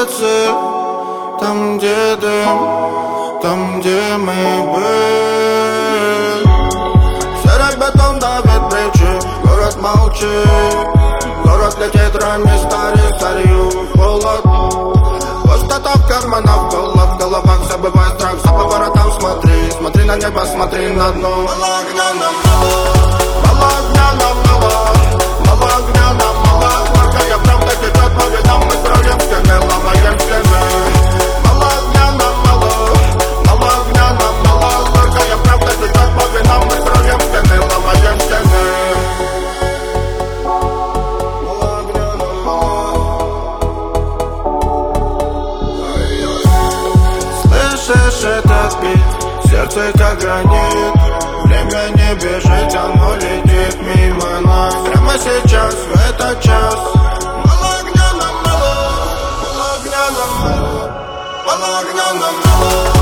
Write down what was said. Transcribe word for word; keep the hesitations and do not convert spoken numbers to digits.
улице, там, где дым, там, где мы были. Серый бетон давит плечи, город молчит. Город летит ранний старый, старью холод. Пустота в карманах, голод в головах. Забывай страх, за поворотом смотри. Смотри на небо, смотри на дно. Мало огня нам мало, мало огня нам мало, мало огня нам мало. Плохая правда течет по венам, мы строим стены, ломаем стены. Мало огня нам мало, мало огня нам мало. Плохая правда течет по венам, мы строим стены, ломаем стены. Слышишь этот бит, сердце как гранит. Время не бежит, оно летит мимо нас. Прямо сейчас, в этот час. Мало огня нам мало, мало огня нам мало, мало огня нам мало.